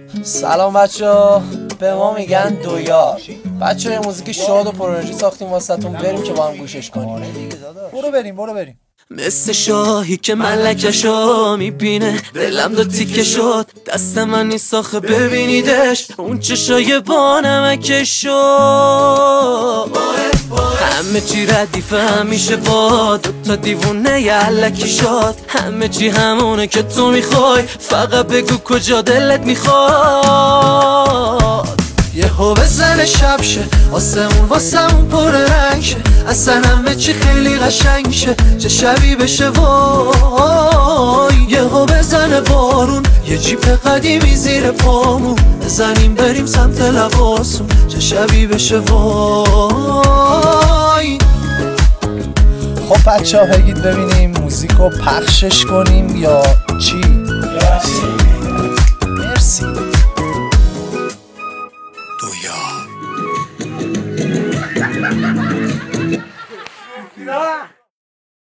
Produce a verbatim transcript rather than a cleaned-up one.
سلام بچه‌ها، به ما میگن دویار. بچه‌ها یه موزیک شاد و پرانرژی ساختیم واسهتون، بریم که با هم گوشش کنیم. برو بریم برو بریم. مثل شاهی که ملکشو میبینه دلم دو تیکه شد، دست من نیست آخه ببینیدش، اون چشای با نمکشو. همه چی ردیفه همیشه با دوتا دیوونه یه علکی شد، همه چی همونه که تو میخوای، فقط بگو کجا دلت میخواد. یهو بزنه شب شه، آسمون واسمون پر رنگ شه، اصلا همه چی خیلی قشنگ شه، چه شبی بشه وای. یهو بزنه بارون، یه جیپ قدیمی زیر پامون، بزنیم بریم سمت لباسون، چه شبی بشه وای. خب بچه ها بگید ببینیم موزیکو پخشش کنیم یا چی؟ مرسی. دویار